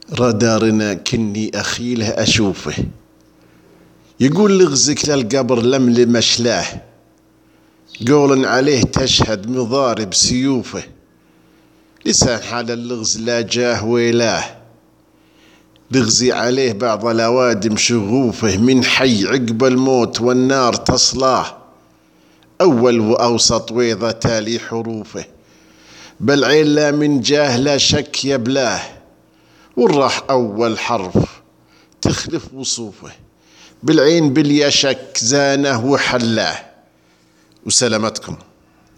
رادارنا كني أخيله أشوفه، يقول لغزك للقبر لملم مشلاه، قول عليه تشهد مضارب سيوفه، لسان حال اللغز لا جاه ويلاه، لغزي عليه بعض الأوادم شغوفه، من حي عقب الموت والنار تصلاه، أول وأوسط ويضة تالي حروفه، بالعين لا من جاه لا شك يبلاه، والراح أول حرف تخلف وصوفه، بالعين باليا شك زانه وحلاه. وسلامتكم.